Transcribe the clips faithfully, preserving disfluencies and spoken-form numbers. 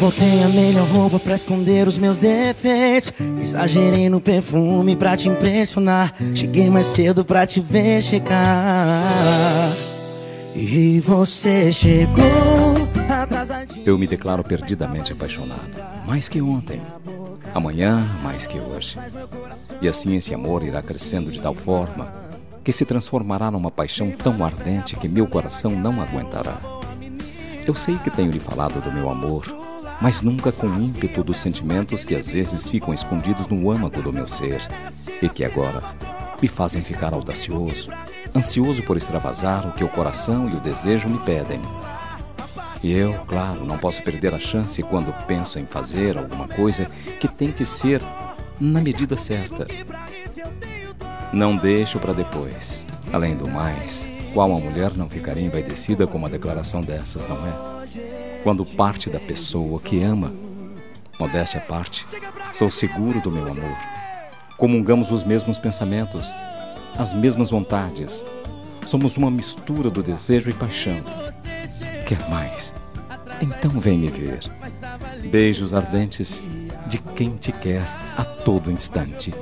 Botei a melhor roupa pra esconder os meus defeitos. Exagerei no perfume pra te impressionar. Cheguei mais cedo pra te ver chegar. E você chegou atrasadinho. Eu me declaro perdidamente apaixonado, mais que ontem, amanhã mais que hoje. E assim esse amor irá crescendo de tal forma que se transformará numa paixão tão ardente que meu coração não aguentará. Eu sei que tenho lhe falado do meu amor, mas nunca com o ímpeto dos sentimentos que às vezes ficam escondidos no âmago do meu ser e que agora me fazem ficar audacioso, ansioso por extravasar o que o coração e o desejo me pedem. E eu, claro, não posso perder a chance quando penso em fazer alguma coisa que tem que ser na medida certa. Não deixo para depois. Além do mais, qual uma mulher não ficaria envaidecida com uma declaração dessas, não é? Quando parte da pessoa que ama, modéstia à parte, sou seguro do meu amor. Comungamos os mesmos pensamentos, as mesmas vontades. Somos uma mistura do desejo e paixão. Quer mais? Então vem me ver. Beijos ardentes de quem te quer a todo instante.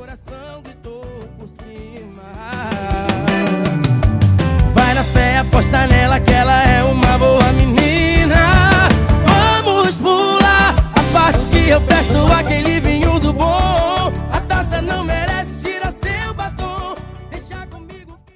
Vai na fé, aposta nela que ela é uma boa